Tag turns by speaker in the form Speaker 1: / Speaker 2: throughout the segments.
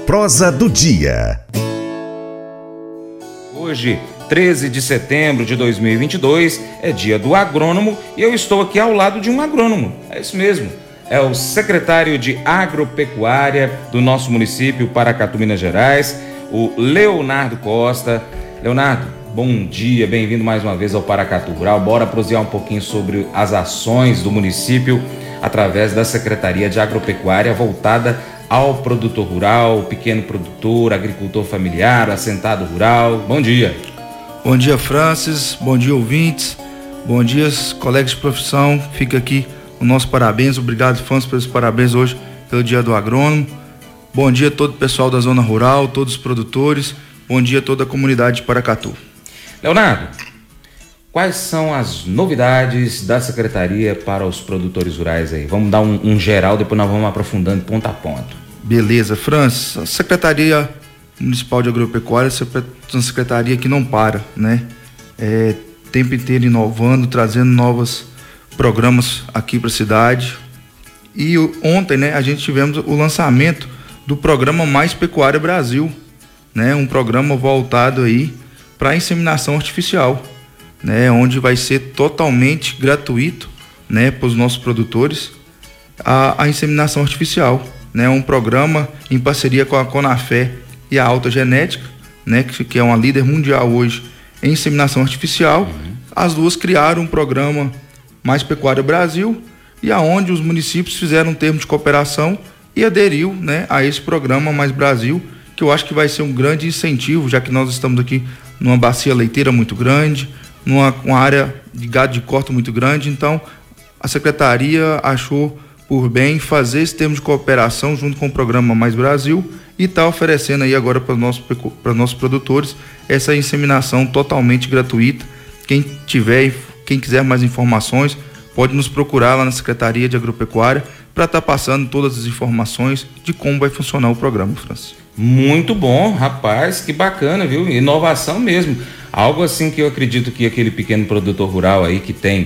Speaker 1: Prosa do Dia.
Speaker 2: Hoje, 13 de setembro de 2022, é dia do agrônomo e eu estou aqui ao lado de um agrônomo. É isso mesmo, é o secretário de Agropecuária do nosso município, Paracatu, Minas Gerais, o Leonardo Costa. Leonardo, bom dia, bem-vindo mais uma vez ao Paracatu Rural. Bora prosear um pouquinho sobre as ações do município através da Secretaria de Agropecuária voltada ao produtor rural, pequeno produtor, agricultor familiar, assentado rural. Bom dia.
Speaker 3: Bom dia, Francis. Bom dia, ouvintes. Bom dia, colegas de profissão. Fica aqui o nosso parabéns. Obrigado, fãs, pelos parabéns hoje pelo Dia do Agrônomo. Bom dia a todo o pessoal da zona rural, todos os produtores. Bom dia a toda a comunidade de Paracatu.
Speaker 2: Leonardo, quais são as novidades da Secretaria para os produtores rurais aí? Vamos dar um geral, depois nós vamos aprofundando ponto a ponto.
Speaker 3: Beleza, Francis. A Secretaria Municipal de Agropecuária é uma secretaria que não para, né? Tempo inteiro inovando, trazendo novos programas aqui para a cidade. E ontem, né, a gente tivemos o lançamento do programa Mais Pecuária Brasil, né? Um programa voltado aí para a inseminação artificial, né? Onde vai ser totalmente gratuito, né, para os nossos produtores a inseminação artificial, né? Um programa em parceria com a Conafé e a Alta Genética, né, que é uma líder mundial hoje em inseminação artificial. As duas criaram um programa Mais Pecuária Brasil, e aonde os municípios fizeram um termo de cooperação e aderiu, né, a esse programa Mais Brasil, que eu acho que vai ser um grande incentivo, já que nós estamos aqui numa bacia leiteira muito grande, uma área de gado de corte muito grande. Então a secretaria achou por bem fazer esse termo de cooperação junto com o programa Mais Brasil e está oferecendo aí agora para os nossos produtores essa inseminação totalmente gratuita. Quem quiser mais informações pode nos procurar lá na Secretaria de Agropecuária para estar passando todas as informações de como vai funcionar o programa, Francis.
Speaker 2: Muito bom, rapaz, que bacana, viu? Inovação mesmo. Algo assim que eu acredito que aquele pequeno produtor rural aí que tem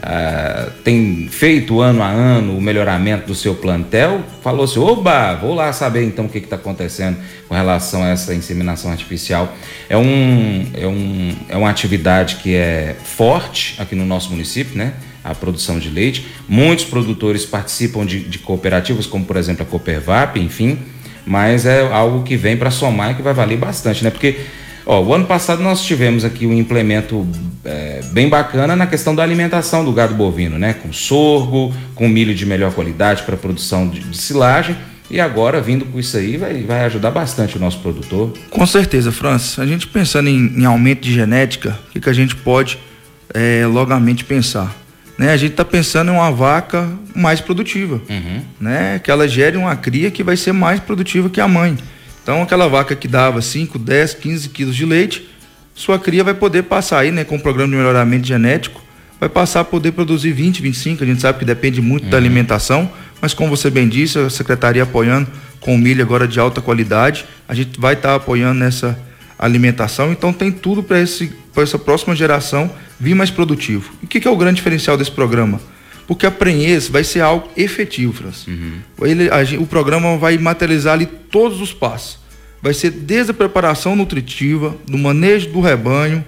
Speaker 2: feito ano a ano o melhoramento do seu plantel, falou assim: oba, vou lá saber então o que está acontecendo com relação a essa inseminação artificial. É uma atividade que é forte aqui no nosso município, né? A produção de leite. Muitos produtores participam de cooperativas, como por exemplo a Coopervap, enfim, mas é algo que vem para somar e que vai valer bastante, né? Porque o ano passado nós tivemos aqui um implemento bem bacana na questão da alimentação do gado bovino, né? Com sorgo, com milho de melhor qualidade para a produção de silagem, e agora vindo com isso aí vai ajudar bastante o nosso produtor. Com certeza, Francis. A gente pensando em aumento de genética,
Speaker 3: o que a gente pode logamente pensar? Né? A gente está pensando em uma vaca mais produtiva, né? Que ela gere uma cria que vai ser mais produtiva que a mãe. Então aquela vaca que dava 5, 10, 15 quilos de leite, sua cria vai poder passar aí, né, com o programa de melhoramento genético, vai passar a poder produzir 20, 25, a gente sabe que depende muito da alimentação, mas como você bem disse, a Secretaria apoiando com milho agora de alta qualidade, a gente vai estar apoiando nessa alimentação, então tem tudo para essa próxima geração vir mais produtivo. E o que é o grande diferencial desse programa? Porque a prenhez vai ser algo efetivo, Francis. O programa vai materializar ali todos os passos. Vai ser desde a preparação nutritiva, do manejo do rebanho,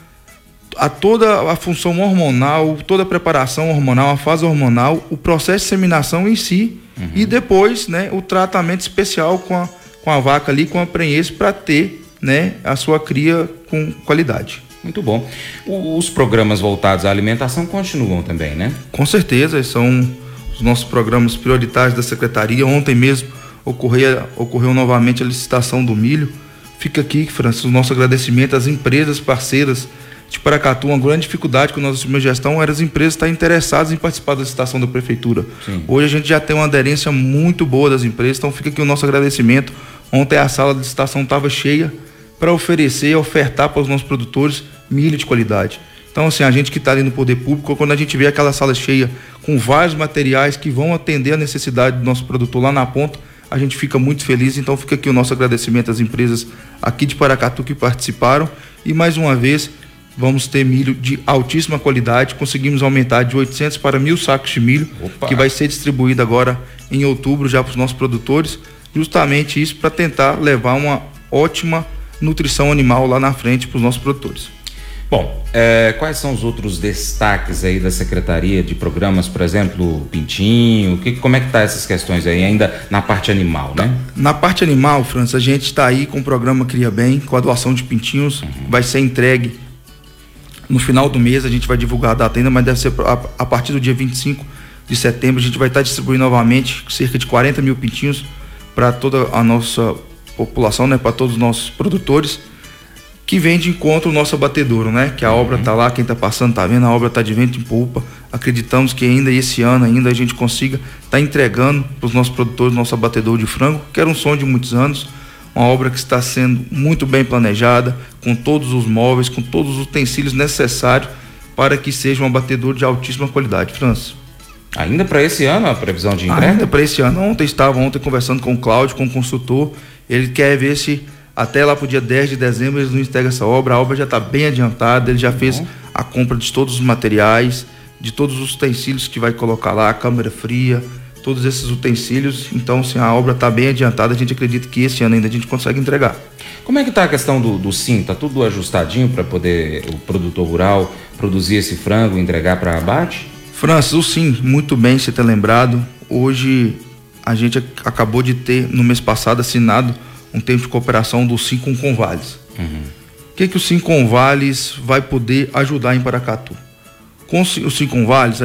Speaker 3: a toda a função hormonal, toda a preparação hormonal, a fase hormonal, o processo de inseminação em si, e depois, né, o tratamento especial com a vaca ali, com a prenhez, para ter, né, a sua cria com qualidade. Muito bom. Os programas voltados à alimentação continuam também, né? Com certeza, são os nossos programas prioritários da Secretaria. Ontem mesmo ocorreu novamente a licitação do milho. Fica aqui, Francis, o nosso agradecimento às empresas parceiras de Paracatu. Uma grande dificuldade que nós assumimos a gestão era as empresas estarem interessadas em participar da licitação da Prefeitura. Sim. Hoje a gente já tem uma aderência muito boa das empresas, então fica aqui o nosso agradecimento. Ontem a sala de licitação estava cheia para ofertar para os nossos produtores milho de qualidade. Então, assim, a gente que está ali no poder público, quando a gente vê aquela sala cheia com vários materiais que vão atender a necessidade do nosso produtor lá na ponta, a gente fica muito feliz. Então fica aqui o nosso agradecimento às empresas aqui de Paracatu que participaram, e mais uma vez vamos ter milho de altíssima qualidade. Conseguimos aumentar de 800 para 1.000 sacos de milho. Opa. Que vai ser distribuído agora em outubro já para os nossos produtores. justamente isso para tentar levar uma ótima nutrição animal lá na frente para os nossos produtores.
Speaker 2: Bom, quais são os outros destaques aí da Secretaria de Programas, por exemplo, Pintinho? Como é que tá essas questões aí, ainda na parte animal, né?
Speaker 3: Na parte animal, França, a gente está aí com o programa Cria Bem, com a doação de pintinhos, vai ser entregue no final do mês, a gente vai divulgar a data ainda, mas deve ser a partir do dia 25 de setembro, a gente vai estar distribuindo novamente cerca de 40 mil pintinhos para toda a nossa população, né, para todos os nossos produtores, que vem de encontro o nosso abatedouro, né? Que a obra tá lá, quem tá passando tá vendo, a obra tá de vento em polpa. Acreditamos que ainda esse ano ainda a gente consiga tá entregando para os nossos produtores, nosso abatedouro de frango, que era um sonho de muitos anos, uma obra que está sendo muito bem planejada, com todos os móveis, com todos os utensílios necessários para que seja um abatedouro de altíssima qualidade. França.
Speaker 2: Ainda para esse ano a previsão de entrega?
Speaker 3: Ainda para esse ano. Ontem conversando com o Cláudio, com o consultor, ele quer ver se até lá para o dia 10 de dezembro eles não entregam essa obra. A obra já está bem adiantada, ele já fez a compra de todos os materiais, de todos os utensílios que vai colocar lá, a câmera fria, todos esses utensílios. Então, assim, a obra está bem adiantada, a gente acredita que esse ano ainda a gente consegue entregar.
Speaker 2: Como é que está a questão do SIM? Está tudo ajustadinho para poder o produtor rural produzir esse frango e entregar para abate?
Speaker 3: Francis, o SIM, muito bem você ter lembrado. Hoje a gente acabou de ter, no mês passado, assinado um tempo de cooperação do SIM com Convales. O que o SIM Convales vai poder ajudar em Paracatu? Com o SIM Convales,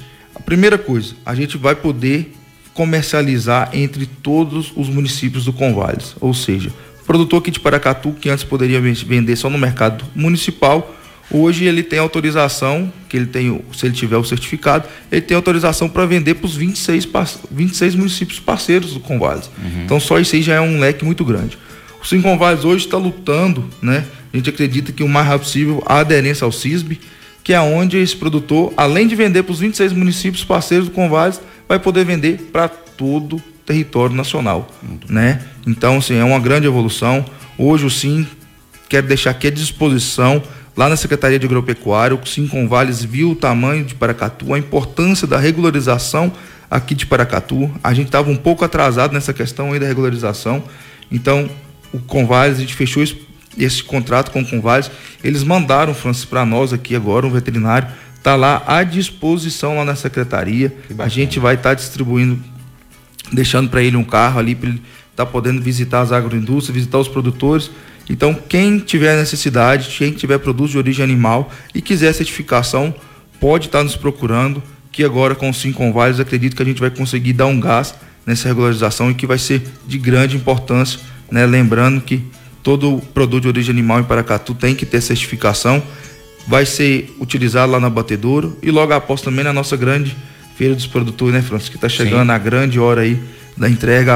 Speaker 3: a primeira coisa, a gente vai poder comercializar entre todos os municípios do Convales. Ou seja, o produtor aqui de Paracatu, que antes poderia vender só no mercado municipal, hoje ele tem autorização, se ele tiver o certificado, ele tem autorização para vender para os 26 municípios parceiros do Convales. Então só isso aí já é um leque muito grande. O SIM Convales hoje está lutando, né? A gente acredita que o mais rápido possível a aderência ao CISB, que é onde esse produtor, além de vender para os 26 municípios parceiros do Convales, vai poder vender para todo o território nacional, né? Então, assim, é uma grande evolução. Hoje o SIM quer deixar aqui à disposição, lá na Secretaria de Agropecuária, o SIM Convales viu o tamanho de Paracatu, a importância da regularização aqui de Paracatu. A gente estava um pouco atrasado nessa questão aí da regularização. Então, o Convales, a gente fechou esse contrato com o Convales. Eles mandaram, Francis, para nós aqui agora, um veterinário, está lá à disposição lá na Secretaria. A gente vai estar distribuindo, deixando para ele um carro ali, para ele estar podendo visitar as agroindústrias, visitar os produtores. Então, quem tiver necessidade, quem tiver produto de origem animal e quiser certificação, pode estar nos procurando, que agora com o SIM Convales, acredito que a gente vai conseguir dar um gás nessa regularização e que vai ser de grande importância, né? Lembrando que todo produto de origem animal em Paracatu tem que ter certificação, vai ser utilizado lá na abatedouro e logo após também na nossa grande feira dos produtores, né, Francis? Que está chegando a grande hora aí da entrega,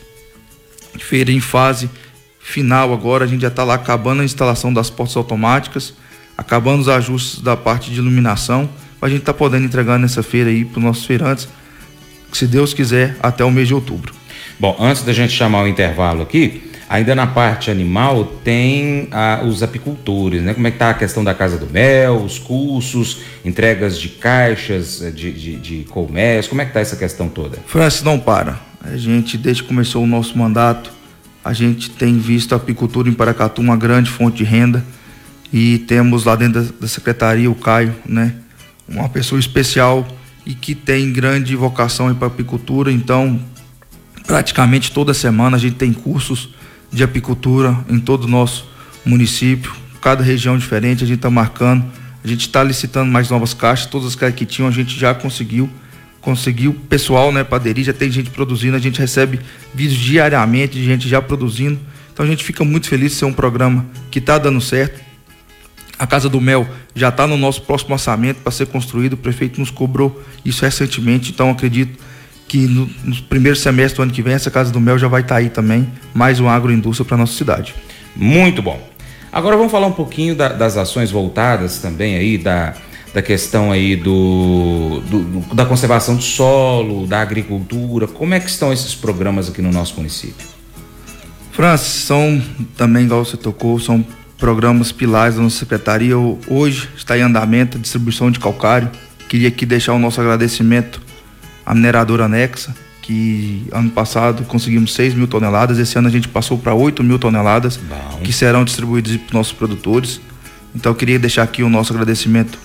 Speaker 3: a feira em fase final agora, a gente já está lá acabando a instalação das portas automáticas, acabando os ajustes da parte de iluminação, para a gente estar podendo entregar nessa feira aí para os nossos feirantes, se Deus quiser, até o mês de outubro.
Speaker 2: Bom, antes da gente chamar o intervalo aqui, ainda na parte animal tem os apicultores, né? Como é que está a questão da Casa do Mel, os cursos, entregas de caixas, de colmeias, como é que está essa questão toda?
Speaker 3: Francis, não para. A gente, desde que começou o nosso mandato, a gente tem visto a apicultura em Paracatu uma grande fonte de renda e temos lá dentro da secretaria o Caio, né? Uma pessoa especial e que tem grande vocação para a apicultura. Então, praticamente toda semana a gente tem cursos de apicultura em todo o nosso município, cada região diferente, a gente está marcando, a gente está licitando mais novas caixas, todas as caixas que tinham a gente já conseguiu pessoal, né, para aderir, já tem gente produzindo, a gente recebe vídeos diariamente de gente já produzindo, então a gente fica muito feliz de ser um programa que está dando certo. A Casa do Mel já está no nosso próximo orçamento para ser construído, o prefeito nos cobrou isso recentemente, então acredito que no primeiro semestre do ano que vem essa Casa do Mel já vai estar aí também, mais uma agroindústria para nossa cidade.
Speaker 2: Muito bom. Agora vamos falar um pouquinho das ações voltadas também aí, da questão aí da conservação do solo, da agricultura. Como é que estão esses programas aqui no nosso município?
Speaker 3: Francis, são também, igual você tocou, são programas pilares da nossa secretaria. Hoje está em andamento a distribuição de calcário. Queria aqui deixar o nosso agradecimento à mineradora Anexa, que ano passado conseguimos 6 mil toneladas, esse ano a gente passou para 8 mil toneladas. Bom. Que serão distribuídas para os nossos produtores. Então eu queria deixar aqui o nosso agradecimento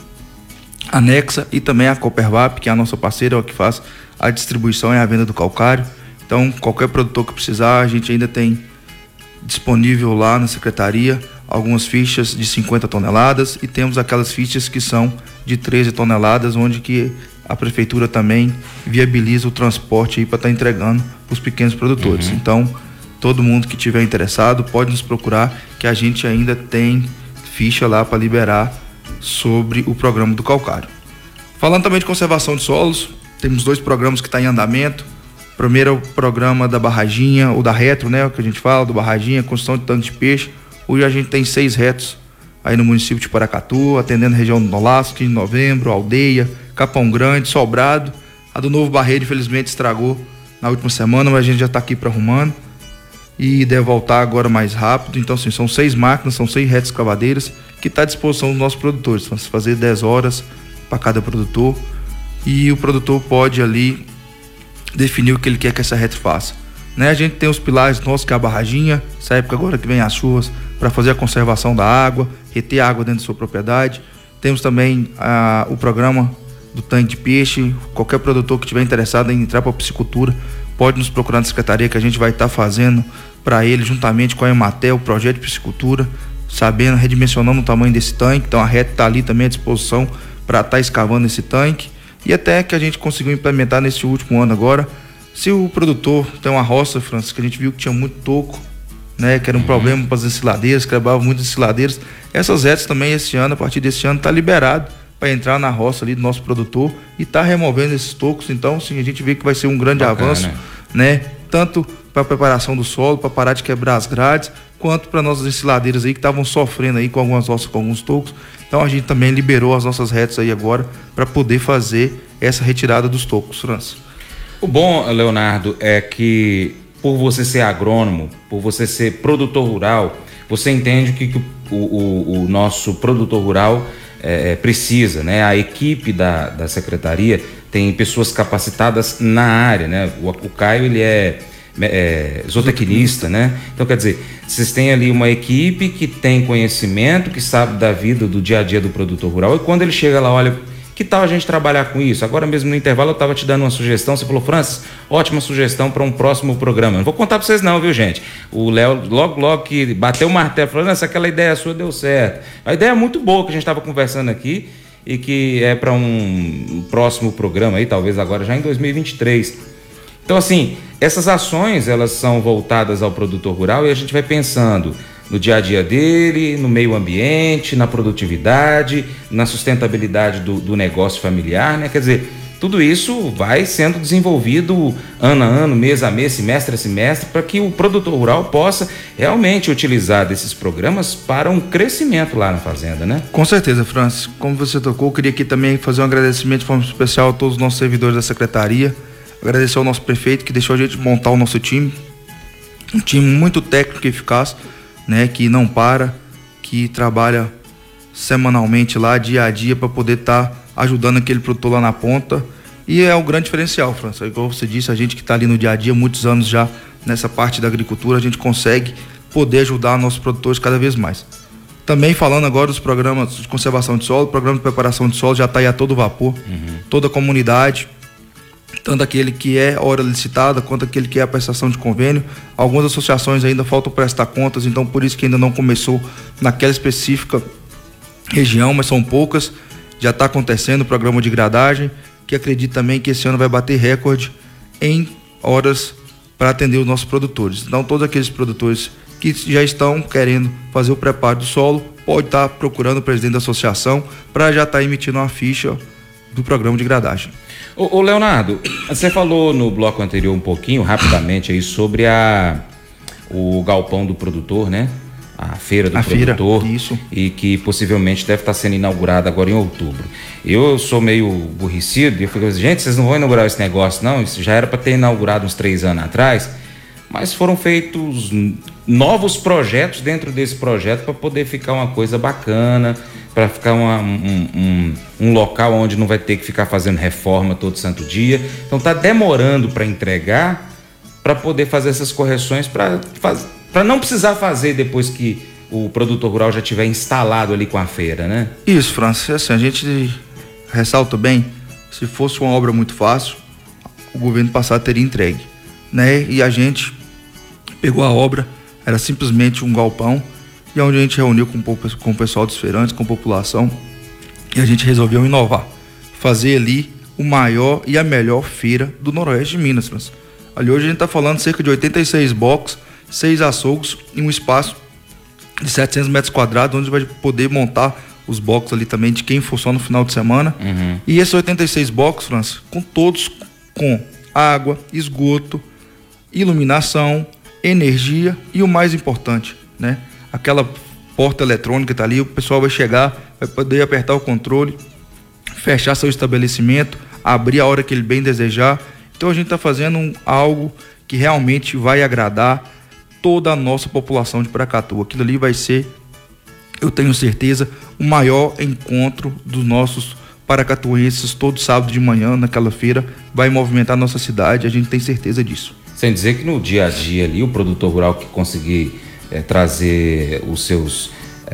Speaker 3: à Nexa e também à Copervap, que é a nossa parceira, que faz a distribuição e a venda do calcário. Então qualquer produtor que precisar, a gente ainda tem disponível lá na secretaria algumas fichas de 50 toneladas e temos aquelas fichas que são de 13 toneladas, onde que a prefeitura também viabiliza o transporte aí para estar entregando para os pequenos produtores. Então, todo mundo que tiver interessado pode nos procurar, que a gente ainda tem ficha lá para liberar sobre o programa do calcário. Falando também de conservação de solos, temos 2 programas que estão em andamento. O primeiro é o programa da barraginha, ou da retro, né, o que a gente fala, do barraginha, construção de tanque de peixe. Hoje a gente tem 6 retos aí no município de Paracatu, atendendo a região do Nolasco, 15 de Novembro, Aldeia, Capão Grande, Sobrado. A do Novo Barreiro, infelizmente, estragou na última semana, mas a gente já está aqui para arrumando e deve voltar agora mais rápido. Então, assim, são 6 máquinas, são 6 retas escavadeiras que está à disposição dos nossos produtores. Vamos fazer 10 horas para cada produtor e o produtor pode ali definir o que ele quer que essa reta faça. Né? A gente tem os pilares nossos, que é a barraginha, essa época agora que vem as chuvas, para fazer a conservação da água, reter a água dentro da sua propriedade. Temos também o programa do tanque de peixe. Qualquer produtor que estiver interessado em entrar para a piscicultura pode nos procurar na secretaria, que a gente vai estar fazendo para ele, juntamente com a Emater, o projeto de piscicultura, sabendo, redimensionando o tamanho desse tanque. Então a reta está ali também à disposição para estar escavando esse tanque. E até que a gente conseguiu implementar nesse último ano agora, se o produtor tem uma roça, Francisco, que a gente viu que tinha muito toco, né, que era um problema para as ensiladeiras, que levavam muitas ensiladeiras, essas retas também esse ano, a partir desse ano, está liberado para entrar na roça ali do nosso produtor e tá removendo esses tocos. Então, sim, a gente vê que vai ser um grande avanço, né, tanto para a preparação do solo, para parar de quebrar as grades, quanto para nossas ensiladeiras aí que estavam sofrendo aí com algumas roças, com alguns tocos. Então a gente também liberou as nossas retas aí agora para poder fazer essa retirada dos tocos, França.
Speaker 2: O bom, Leonardo, é que por você ser agrônomo, por você ser produtor rural, você entende o que o nosso produtor rural precisa, né? A equipe da secretaria tem pessoas capacitadas na área, né? O Caio, ele é zootecnista, né? Então, quer dizer, vocês têm ali uma equipe que tem conhecimento, que sabe da vida, do dia a dia do produtor rural, e quando ele chega lá, olha, que tal a gente trabalhar com isso? Agora mesmo no intervalo eu estava te dando uma sugestão, você falou, Francis, ótima sugestão para um próximo programa. Não vou contar para vocês não, viu, gente? O Léo, logo que bateu o martelo, falou, nossa, aquela ideia sua deu certo. A ideia é muito boa que a gente estava conversando aqui e que é para um próximo programa aí, talvez agora já em 2023. Então, assim, essas ações, elas são voltadas ao produtor rural e a gente vai pensando no dia a dia dele, no meio ambiente, na produtividade, na sustentabilidade do negócio familiar, né? Quer dizer, tudo isso vai sendo desenvolvido ano a ano, mês a mês, semestre a semestre, para que o produtor rural possa realmente utilizar desses programas para um crescimento lá na fazenda, né?
Speaker 3: Com certeza, Francis. Como você tocou, eu queria aqui também fazer um agradecimento de forma especial a todos os nossos servidores da secretaria, agradecer ao nosso prefeito que deixou a gente montar o nosso time, um time muito técnico e eficaz, né, que não para, que trabalha semanalmente lá, dia a dia, para poder estar ajudando aquele produtor lá na ponta. E é um grande diferencial, França. Igual você disse, a gente que está ali no dia a dia, muitos anos já nessa parte da agricultura, a gente consegue poder ajudar nossos produtores cada vez mais. Também falando agora dos programas de conservação de solo, o programa de preparação de solo já está aí a todo vapor, toda a comunidade, tanto aquele que é hora licitada, quanto aquele que é a prestação de convênio. Algumas associações ainda faltam prestar contas, então por isso que ainda não começou naquela específica região, mas são poucas. Já está acontecendo o programa de gradagem, que acredito também que esse ano vai bater recorde em horas para atender os nossos produtores. Então todos aqueles produtores que já estão querendo fazer o preparo do solo, pode estar procurando o presidente da associação para já estar emitindo uma ficha do programa de gradagem.
Speaker 2: Ô Leonardo, você falou no bloco anterior um pouquinho, rapidamente, aí sobre o galpão do produtor, né? A feira do produtor.
Speaker 3: Isso.
Speaker 2: E que possivelmente deve estar sendo inaugurada agora em outubro. Eu sou meio burricido e eu falei, gente, vocês não vão inaugurar esse negócio não? Isso já era para ter inaugurado uns 3 anos atrás, mas foram feitos novos projetos dentro desse projeto para poder ficar uma coisa bacana, para ficar um local onde não vai ter que ficar fazendo reforma todo santo dia. Então está demorando para entregar, para poder fazer essas correções, para não precisar fazer depois que o produtor rural já tiver instalado ali com a feira, né?
Speaker 3: Isso, Francis, assim, a gente ressalta bem, se fosse uma obra muito fácil, o governo passado teria entregue, né? E a gente pegou a obra, era simplesmente um galpão, e onde a gente reuniu com o pessoal dos feirantes, com a população, e a gente resolveu inovar, fazer ali o maior e a melhor feira do Noroeste de Minas, Francis. Ali hoje a gente está falando de cerca de 86 boxes, 6 açougues e um espaço de 700 metros quadrados, onde vai poder montar os boxes ali também de quem for só no final de semana. E esses 86 boxes, Francis, todos com água, esgoto, iluminação, energia e o mais importante, né? Aquela porta eletrônica tá ali, o pessoal vai chegar, vai poder apertar o controle, fechar seu estabelecimento, abrir a hora que ele bem desejar. Então a gente está fazendo algo que realmente vai agradar toda a nossa população de Paracatu. Aquilo ali vai ser, eu tenho certeza, o maior encontro dos nossos paracatuenses todo sábado de manhã naquela feira. Vai movimentar a nossa cidade, a gente tem certeza disso.
Speaker 2: Sem dizer que no dia a dia ali, o produtor rural que conseguir trazer os seus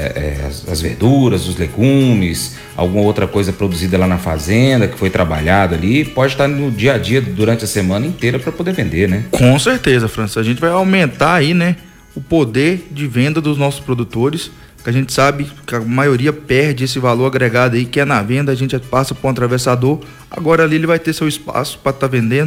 Speaker 2: as verduras, os legumes, alguma outra coisa produzida lá na fazenda, que foi trabalhado ali, pode estar no dia a dia durante a semana inteira para poder vender, né?
Speaker 3: Com certeza, Francis. A gente vai aumentar aí, né, o poder de venda dos nossos produtores, que a gente sabe que a maioria perde esse valor agregado aí, que é na venda, a gente passa por um atravessador, agora ali ele vai ter seu espaço para estar vendendo,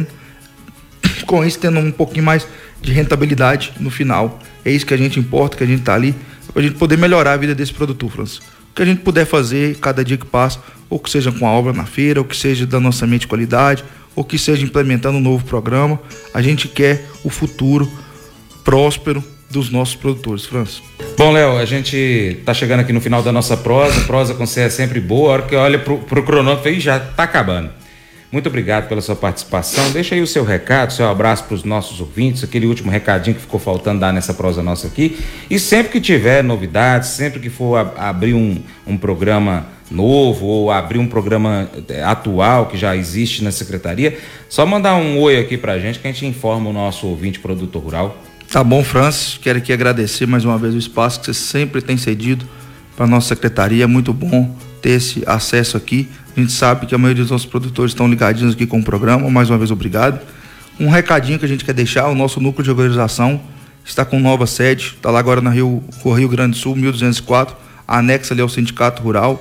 Speaker 3: com isso tendo um pouquinho mais de rentabilidade no final. É isso que a gente importa, que a gente tá ali, para a gente poder melhorar a vida desse produtor, Francis. O que a gente puder fazer cada dia que passa, ou que seja com a obra na feira, ou que seja dando orçamento de qualidade, ou que seja implementando um novo programa, a gente quer o futuro próspero dos nossos produtores, Francis.
Speaker 2: Bom, Léo, a gente tá chegando aqui no final da nossa prosa com você é sempre boa, a hora que olha pro cronômetro aí já tá acabando. Muito obrigado pela sua participação. Deixa aí o seu recado, seu abraço para os nossos ouvintes, aquele último recadinho que ficou faltando dar nessa prosa nossa aqui. E sempre que tiver novidades, sempre que for abrir um programa novo ou abrir um programa atual que já existe na secretaria, só mandar um oi aqui pra gente que a gente informa o nosso ouvinte produtor rural.
Speaker 3: Tá bom, Francis. Quero aqui agradecer mais uma vez o espaço que você sempre tem cedido para a nossa secretaria. É muito bom ter esse acesso aqui. A gente sabe que a maioria dos nossos produtores estão ligadinhos aqui com o programa. Mais uma vez, obrigado. Um recadinho que a gente quer deixar: o nosso núcleo de organização está com nova sede, está lá agora no Rio Grande do Sul, 1204, anexa ali ao Sindicato Rural.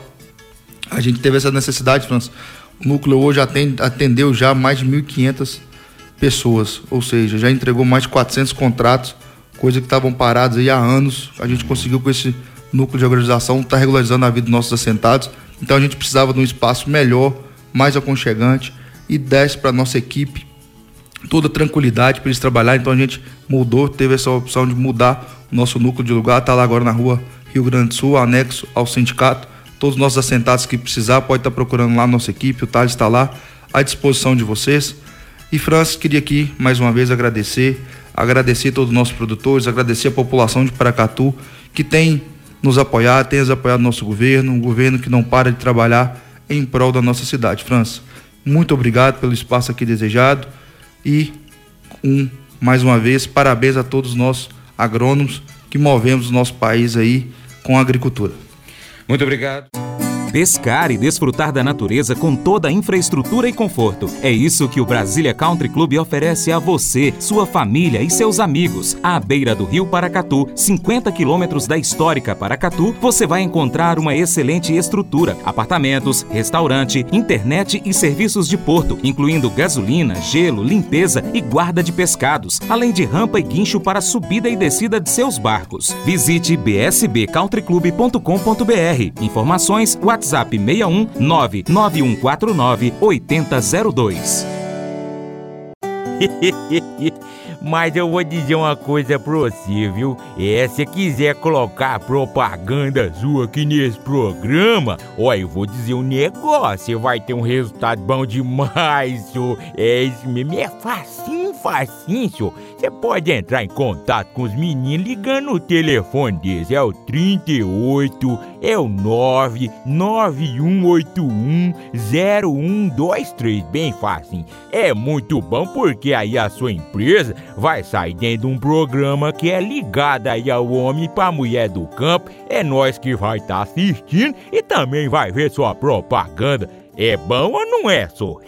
Speaker 3: A gente teve essa necessidade, Francis. O núcleo hoje atendeu já mais de 1.500 pessoas, ou seja, já entregou mais de 400 contratos, coisa que estavam parados aí há anos. A gente conseguiu, com esse núcleo de organização, estar regularizando a vida dos nossos assentados. Então a gente precisava de um espaço melhor, mais aconchegante, e desse para nossa equipe toda tranquilidade para eles trabalharem. Então a gente mudou, teve essa opção de mudar o nosso núcleo de lugar, está lá agora na rua Rio Grande do Sul, anexo ao sindicato. Todos os nossos assentados que precisar, pode estar procurando lá a nossa equipe, o Thales está lá à disposição de vocês. E, Francis, queria aqui mais uma vez agradecer todos os nossos produtores, agradecer a população de Paracatu que tem nos apoiado, tem apoiado o nosso governo, um governo que não para de trabalhar em prol da nossa cidade. Francis, muito obrigado pelo espaço aqui desejado e mais uma vez, parabéns a todos nós agrônomos que movemos o nosso país aí com a agricultura.
Speaker 2: Muito obrigado.
Speaker 1: Pescar e desfrutar da natureza com toda a infraestrutura e conforto. É isso que o Brasília Country Club oferece a você, sua família e seus amigos. À beira do Rio Paracatu, 50 quilômetros da histórica Paracatu, você vai encontrar uma excelente estrutura, apartamentos, restaurante, internet e serviços de porto, incluindo gasolina, gelo, limpeza e guarda de pescados, além de rampa e guincho para subida e descida de seus barcos. Visite bsbcountryclub.com.br. Informações WhatsApp 61 99149 8002.
Speaker 4: Mas eu vou dizer uma coisa pra você, viu? Se quiser colocar propaganda sua aqui nesse programa, eu vou dizer um negócio, você vai ter um resultado bom demais, senhor. Isso mesmo, é facinho, senhor. Você pode entrar em contato com os meninos ligando no telefone deles, é o 38 é o 991810123, bem fácil. É muito bom porque aí a sua empresa vai sair dentro de um programa que é ligado aí ao homem para a mulher do campo. É nós que vai estar assistindo e também vai ver sua propaganda. É bom ou não é, só?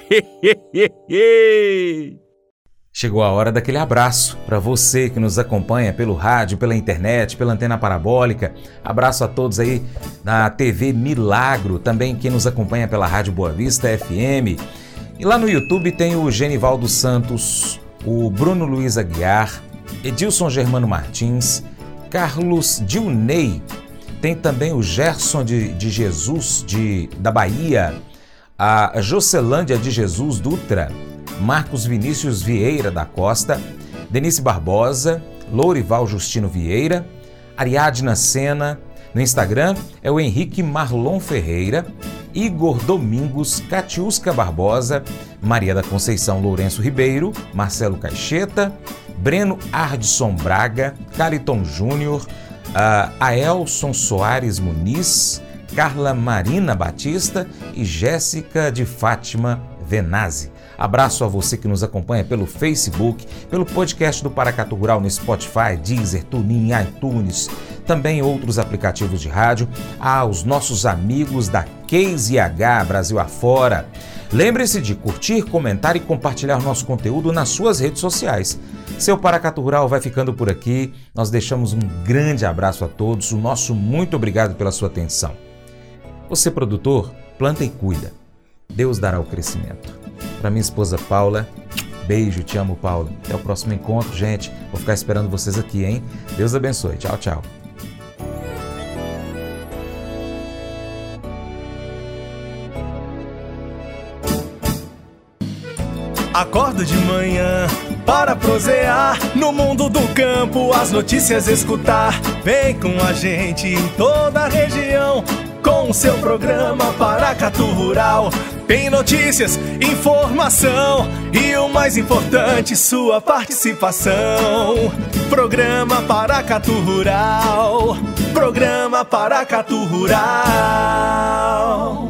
Speaker 1: Chegou a hora daquele abraço para você que nos acompanha pelo rádio, pela internet, pela antena parabólica. Abraço a todos aí da TV Milagro, também quem nos acompanha pela Rádio Boa Vista FM. E lá no YouTube tem o Genivaldo Santos, o Bruno Luiz Aguiar, Edilson Germano Martins, Carlos Dilney, tem também o Gerson de Jesus da Bahia, a Jocelândia de Jesus Dutra, Marcos Vinícius Vieira da Costa, Denise Barbosa, Lourival Justino Vieira, Ariadna Sena, no Instagram é o Henrique Marlon Ferreira, Igor Domingos, Catiusca Barbosa, Maria da Conceição Lourenço Ribeiro, Marcelo Caixeta, Breno Ardson Braga, Cariton Júnior, Aelson Soares Muniz, Carla Marina Batista e Jéssica de Fátima Venazzi. Abraço a você que nos acompanha pelo Facebook, pelo podcast do Paracatu Rural no Spotify, Deezer, TuneIn, iTunes, também outros aplicativos de rádio, aos nossos amigos da Case IH Brasil afora. Lembre-se de curtir, comentar e compartilhar o nosso conteúdo nas suas redes sociais. Seu Paracatu Rural vai ficando por aqui. Nós deixamos um grande abraço a todos, o nosso muito obrigado pela sua atenção. Você, produtor, planta e cuida. Deus dará o crescimento. Para minha esposa Paula, beijo, te amo, Paula. Até o próximo encontro, gente. Vou ficar esperando vocês aqui, hein? Deus abençoe. Tchau, tchau.
Speaker 5: Acordo de manhã para prosear no mundo do campo, as notícias escutar. Vem com a gente em toda a região com o seu programa Paracatu Rural. Tem notícias, informação e o mais importante, sua participação. Programa Paracatu Rural. Programa Paracatu Rural.